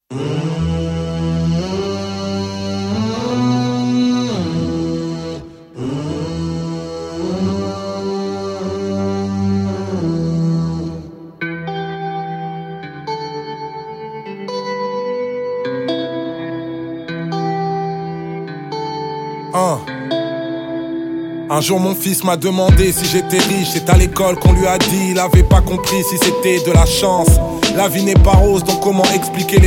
Un jour mon fils m'a demandé si j'étais riche. C'est à l'école qu'on lui a dit, il avait pas compris si c'était de la chance. La vie n'est pas rose, donc comment expliquer les